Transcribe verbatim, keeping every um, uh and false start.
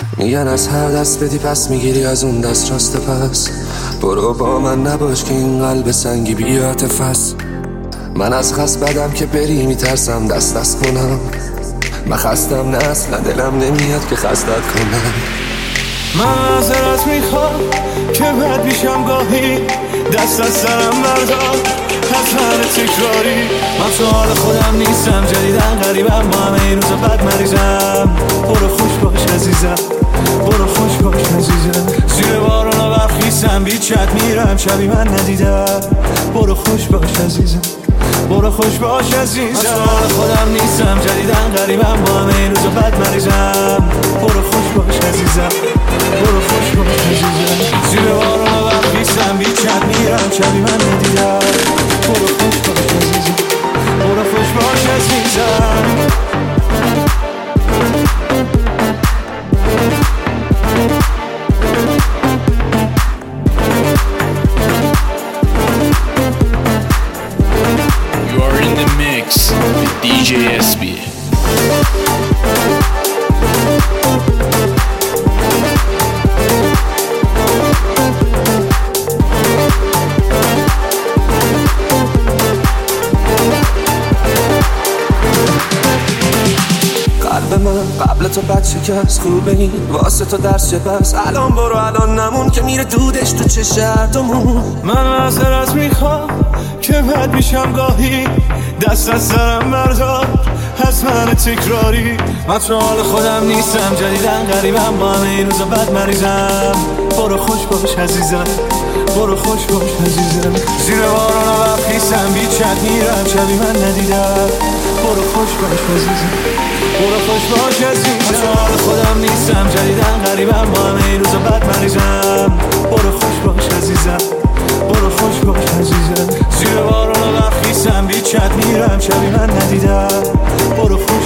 میگن از هر دست بدی پس میگیری از اون دست راست پس. برو با من نباش که این قلب سنگی بی عاطفه است. من از خست بدم که بری میترسم دست دست کنم. من خستم نه اصلا دلم نمیاد که خستت کنم. من معذرت میخوام که بد میشم گاهی، دست از سرم بردار از هر تکراری. من تو حال خودم نیستم، جدیدن غریبم، با همه این روزا بد مریضم. برو خوش باش عزیزم، برو خوش باش عزیزم. زیر بارون و برف نیستم، بیچت میرم شبی من ندیدم. برو خوش باش عزیزم، برو خوش باش عزیزم. من تو حال خودم نیستم، جدیدن غریبم، با همه این روزا بد مریضم. برو خوش باش عزیزم، برو خوش باش عزیزم. زیر بارون و برف نیستم، بیچت میرم شبی من ندیدم. برو خوش باش عزیزم، برو خوش باش عزیزم. You are in the mix with دی جی اس بی. قلب من قبل تو بد شکست، خوبه این واسه تو درس چه بس. الان برو الان نمون که میره دودش تو چه شرطمون. من معذرت میخوام که بد میشم گاهی، دست از سرم بردار از من تکراری. من تو حال خودم نیستم، جدیدن غریبم، با همه این روزا بد مریضم. برو خوش باش عزیزم، برو خوش باش عزیزم. زیر بارون و برف نیستم، بیچت میرم شبی من ندیدم. برو خوش باش عزیزم، برو خوش باش عزیزم. من تو حال خودم نیستم، جدیدن غریبم، با همه این روزا بد مریضم. برو خوش باش عزیزم، برو خوش باش عزیزم. زیر بارون و برف نیستم، بیچت میرم شبی من ندیدم. برو خوش